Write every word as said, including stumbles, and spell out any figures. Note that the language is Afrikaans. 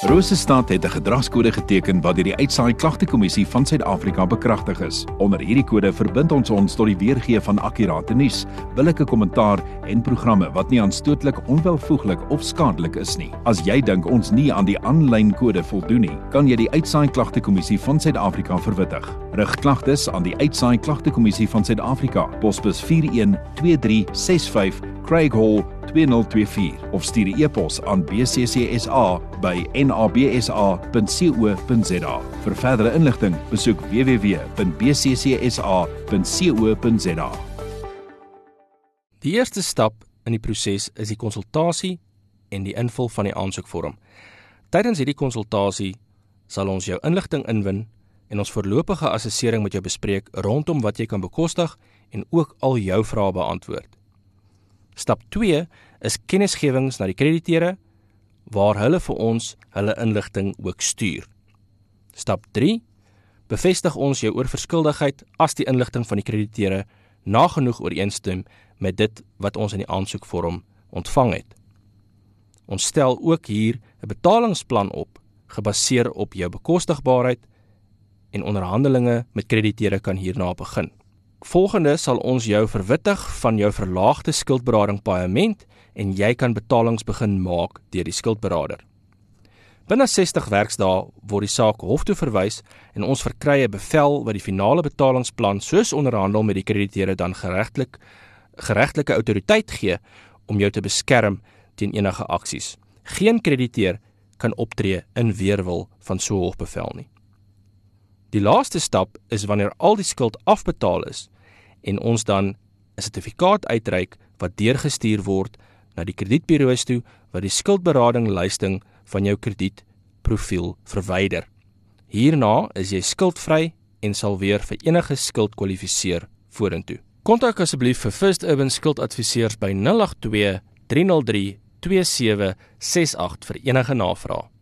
Rosestad het 'n gedragskode geteken wat deur die Uitsaai Klagtekommissie van Suid-Afrika bekragtig is. Onder hierdie kode verbind ons ons tot die weergee van akkurate nuus, billike kommentaar en programme wat nie aanstootlik, onwelvoeglik of skadelik is nie. As jy dink ons nie aan die aanlyn kode voldoen nie, kan jy die Uitsaai Klagtekommissie van Suid-Afrika verwittig. Rig klagtes aan die Uitsaai Klagtekommissie van Suid-Afrika, posbus vier een twee drie ses vyf, Craig Hall twee nul twee vier of stuur 'n e-pos aan b c c s a by n a b s a punt co punt z a. Vir verdere inligting, besoek w w w punt b c c s a punt co punt z a. Die eerste stap in die proses is die konsultasie en die invul van die aansoekvorm. Tydens hierdie konsultasie sal ons jou inligting inwin en ons voorlopige assessering met jou bespreek rondom wat jy kan bekostig en ook al jou vrae beantwoord. Stap twee is kennisgewings na die krediteure, waar hulle vir ons hulle inligting ook stuur. Stap drie, bevestig ons jou oorverskuldigheid as die inligting van die krediteure nagenoeg ooreenstem met dit wat ons in die aansoekvorm ontvang het. Ons stel ook hier 'n betalingsplan op, gebaseer op jou bekostigbaarheid en onderhandelinge met krediteure kan hierna begin. Volgende sal ons jou verwittig van jou verlaagde skuldberading paaiement en jy kan betalings begin maak deur die skuldberader. Binne sestig werksdae word die saak hof toe verwys en ons verkry 'n bevel wat die finale betalingsplan soos onderhandel met die krediteure dan geregtelik geregtelike autoriteit gee om jou te beskerm teen enige aksies. Geen krediteur kan optree in weerwil van so 'n hofbevel nie. Die laaste stap is wanneer al die skuld afbetaal is en ons dan 'n sertifikaat uitreik wat deurgestuur word na die kredietburo's toe wat die skuldberading lysting van jou kredietprofiel verwyder. Hierna is jy skuldvry en sal weer vir enige skuld kwalifiseer vorentoe. Kontak asseblief vir First Urban skuldadviseurs by nul agt twee drie nul drie twee sewe ses agt vir enige navrae.